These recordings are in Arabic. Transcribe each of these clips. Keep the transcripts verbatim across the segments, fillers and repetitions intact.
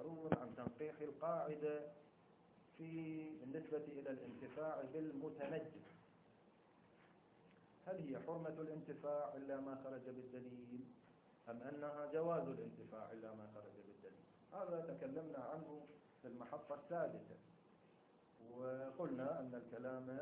يتأخرون عن تنقيح القاعدة في بالنسبة إلى الانتفاع بالمتنجم. هل هي حرمة الانتفاع إلا ما خرج بالدليل، أم أنها جواز الانتفاع إلا ما خرج بالدليل؟ هذا تكلمنا عنه في المحطة السادسة، وقلنا أن الكلام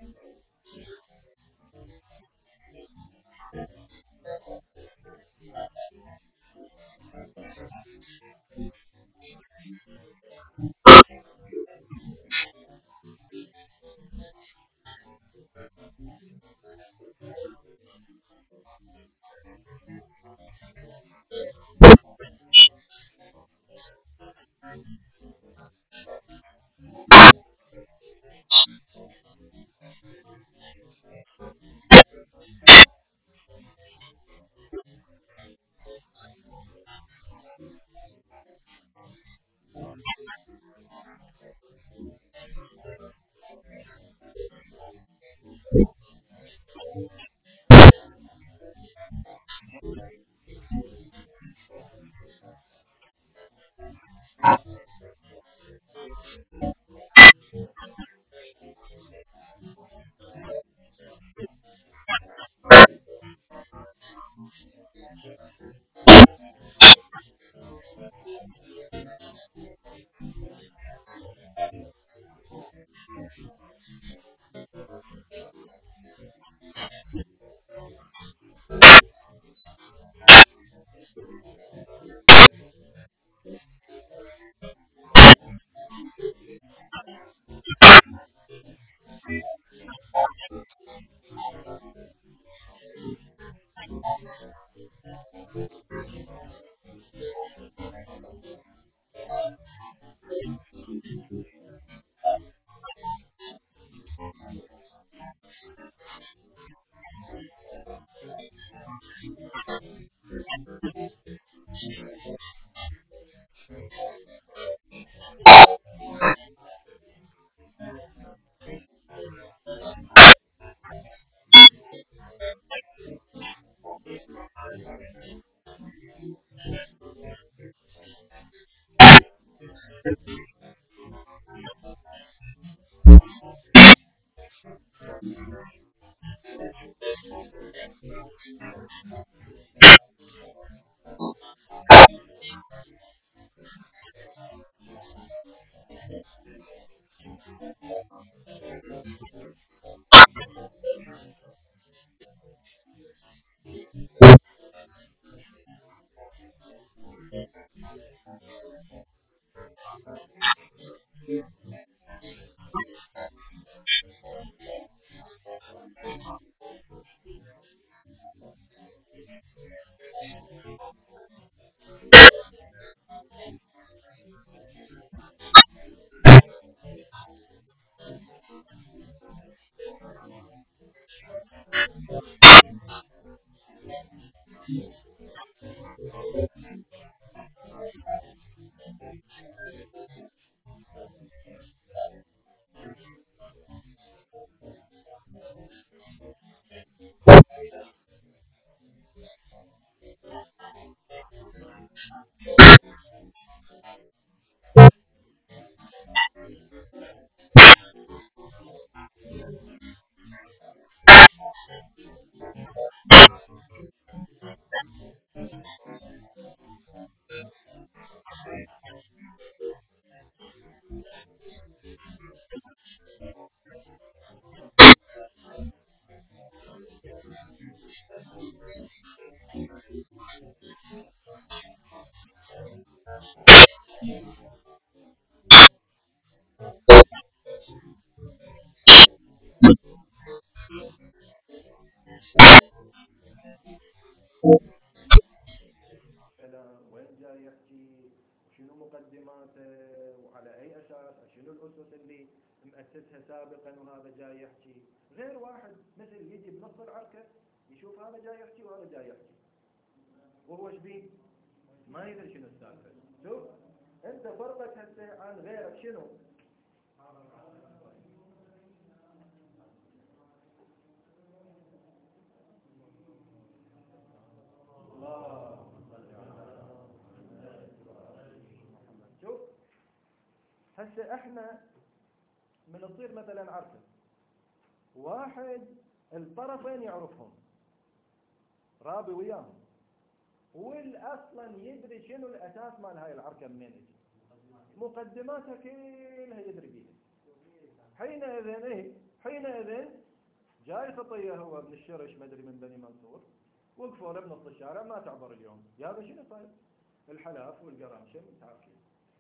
إلى وين جاي يحكي، وشنو مقدماته، وعلى أي أساس، شنو الأسس اللي مؤسسها سابقا وهذا جاي يحكي. غير واحد مثل يجي بنص العركة يشوف هذا جاي يحكي وهذا جاي يحكي، وهو شبيه ما يدري شنو السالفة. شوف أنت فرقك هسه عن غيرك شنو؟ الله. شوف هسه احنا من تصير مثلا عركة واحد الطرفين يعرفهم رابي وياهم والاصلا يدري شنو الاساس مال هاي العركة منين اجي مقدماتها كلها يدري بيها حينئذ ايه حينئذ جاي خطيه هو ابن الشرش مدري من بني منصور وقفوا له بنص الشارع ما تعبر اليوم يا هذا شنو صاير الحلاف والقرامشة متعارفين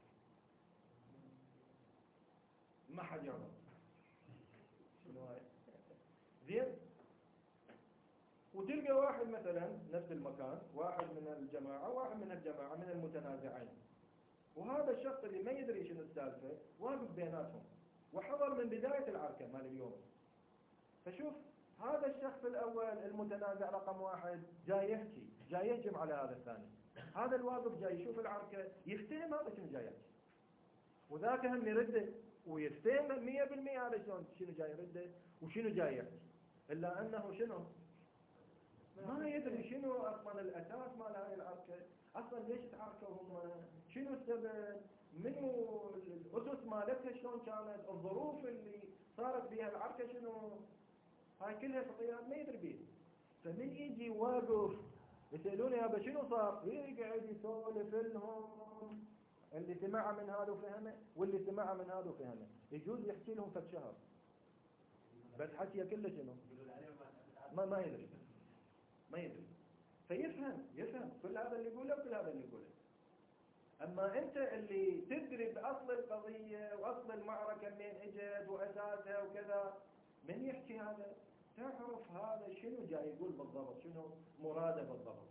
ما حد يعبر شنو هاي زين وتلقى واحد مثلا نفس المكان واحد من الجماعة واحد من الجماعة من المتنازعين وهذا الشخص اللي ما يدري شنو السالفة واقف بيناتهم وحضر من بداية العركة مال اليوم فشوف هذا الشخص الأول المتنازع رقم واحد جاي يحكي جاي يهجم على هذا الثاني هذا الواقف جاي يشوف العركة يفتهم هذا شنو جاي يحكي وذاك هم يرده ويفتهم مية بالمية هذا شلون شنو جاي يرده وشنو جاي يحكي إلا أنه شنو ما يدري شنو أصلا الأساس مال هاي العركة أصلا ليش تعاركوا هم شنو السبب منو الأسس مالتها شلون كانت الظروف اللي صارت بها العركة شنو هاي كلها خطيات ما يدري بيها فمن يجي واقف يسألونه يابا شنو صار يقعد يسولف لهم اللي سمعه من هذا وفهمه واللي سمعه من هذا وفهمه يجوز يحكي لهم فد شهر بس حكيه كله شنو ما ما يدري ما يدري فيفهم يفهم كل هذا اللي يقوله وكل هذا اللي يقوله أما أنت اللي تدري بأصل القضية وأصل المعركة منين اجت وأساسها وكذا من يحكي هذا تعرف هذا شنو جاي يقول بالضبط شنو مراده بالضبط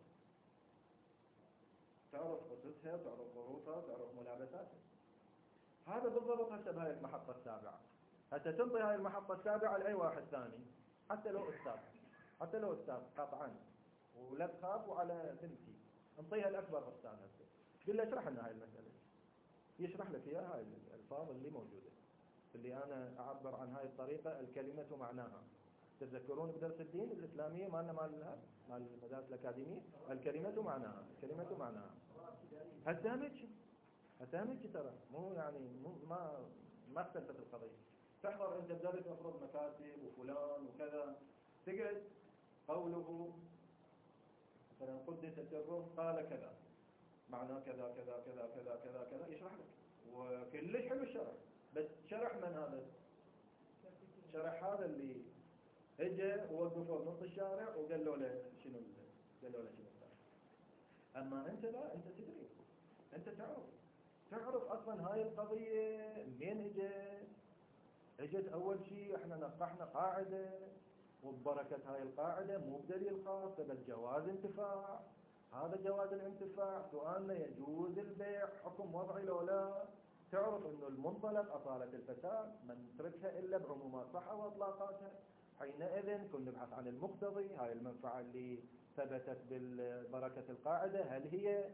تعرف قصتها تعرف ظروفها تعرف ملابساتها هذا بالضبط هسه بهاي المحطة السابعة هسه تنطي هاي المحطة السابعة لأي واحد ثاني حتى لو أستاذ حتى لو أستاذ قطعا ولا تخاف وعلى ثلثي انطيها الأكبر أستاذ هسه قل له اشرح لنا هاي المسألة يشرح لك إياها هاي الألفاظ اللي موجودة اللي أنا أعبر عن هاي الطريقة الكلمة معناها تتذكرون بدرس الدين الإسلامية مالنا مال مال المدارس الأكاديمية الكلمة معناها الكلمة معناها هتهمتش هتهمتش ترى مو يعني مو ما ما اختلفت القضية تحضر أنت بدرس مفروض مكاتب وفلان وكذا تقعد قوله مثلا قدس سره قال كذا معناه كذا كذا كذا كذا كذا كذا يشرح لك وكلش حلو الشرح بس شرح من هذا شرح هذا اللي اجى ووقفوا بنص الشارع وقالوا له شنو قالوا له شنو صار اما انت لا انت تدري انت تعرف تعرف اصلا هاي القضيه منين اجت اجت اول شيء احنا نقحنا قاعده وببركه هاي القاعده مو بدليل خاص بل جواز انتفاع هذا جواز الانتفاع سؤالنا يجوز البيع حكم وضعي لو لا تعرف انه المنطلق اصاله الفساد من تركها الا بعمومات صحه واطلاقاتها حينئذ كنا نبحث عن المقتضي هاي المنفعة اللي ثبتت بالبركة القاعدة هل هي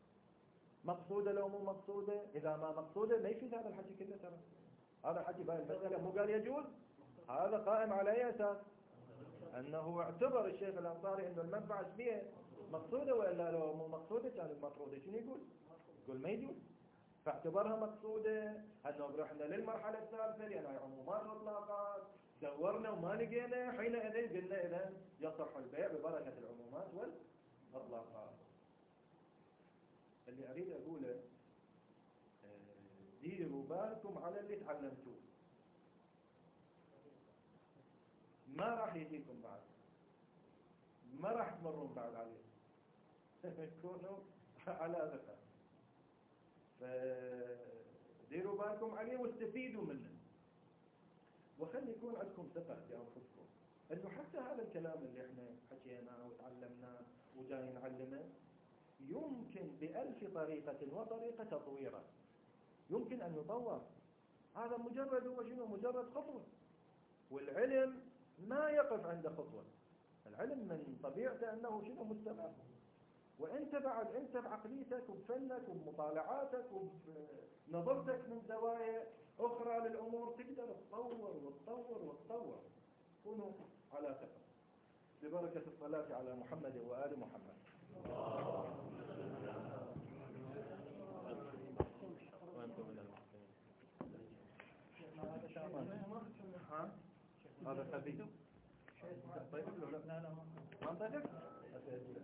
مقصودة لو مو مقصودة إذا ما مقصودة ما يفيد هذا الحكي كله ترى هذا الحكي بهاي المسألة مو قال يجوز هذا قائم على أي أساس أنه اعتبر الشيخ الأنصاري أنه المنفعة بها مقصودة وإلا لو مو مقصودة كانت مطرودة شنو يقول يقول ما يجوز فاعتبرها مقصودة أنه رحنا للمرحلة الثالثة لأن هاي عمومات وإطلاقات دورنا وما لقينا حينئذ قلنا إذا يصح البيع ببركة العمومات والإطلاقات اللي أريد أقوله ديروا بالكم على اللي تعلمتوه ما راح يجيكم بعد ما راح تمرون بعد عليه تكونوا على ذكر فديروا بالكم عليه واستفيدوا منه وخلي يكون عندكم ثقة في أنفسكم أنه حتى هذا الكلام اللي احنا حكيناه وتعلمناه وجاي نعلمه يمكن بألف طريقة وطريقة تطويره يمكن أن يطور هذا مجرد هو شنو مجرد خطوة والعلم ما يقف عند خطوة العلم من طبيعته أنه شنو مستمر وانت بعد انت بعقليتك وبفنك وبمطالعاتك وبنظرتك من زوايا اخرى للامور تقدر تطور وتطور وتطور كونوا على ثقة ببركة الصلاة على محمد وآل محمد وانتم من المسلمين ها هذا خبيث. طيب لا لا ما ما